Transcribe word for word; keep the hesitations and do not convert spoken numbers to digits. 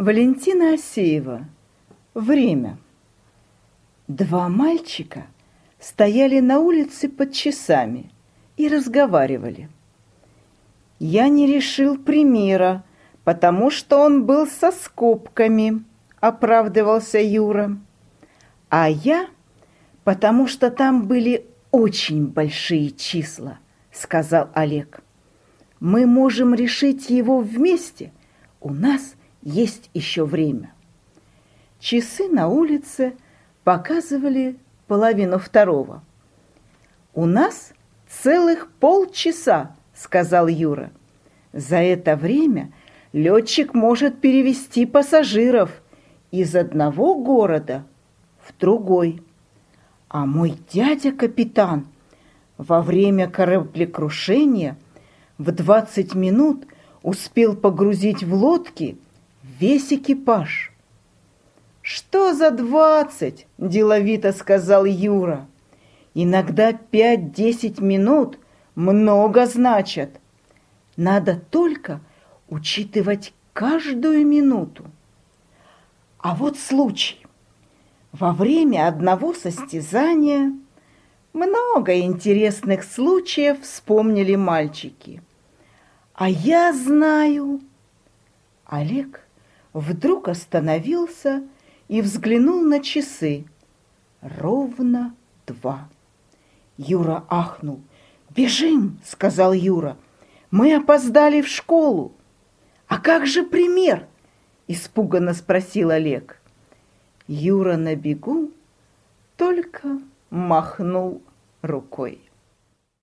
Валентина Асеева. Время. Два мальчика стояли на улице под часами и разговаривали. «Я не решил примера, потому что он был со скобками», — оправдывался Юра. «А я, потому что там были очень большие числа», — сказал Олег. «Мы можем решить его вместе, у нас есть еще время». Часы на улице показывали половину второго. «У нас целых полчаса», — сказал Юра. «За это время летчик может перевезти пассажиров из одного города в другой. А мой дядя-капитан во время кораблекрушения в двадцать минут успел погрузить в лодки весь экипаж». «Что за двадцать?» – деловито сказал Юра. «Иногда пять-десять минут много значат. Надо только учитывать каждую минуту. А вот случай. Во время одного состязания много интересных случаев вспомнили мальчики. А я знаю...» Олег вдруг остановился и взглянул на часы. Ровно два. Юра ахнул. «Бежим!» — сказал Юра. «Мы опоздали в школу!» «А как же пример?» — испуганно спросил Олег. Юра на бегу только махнул рукой.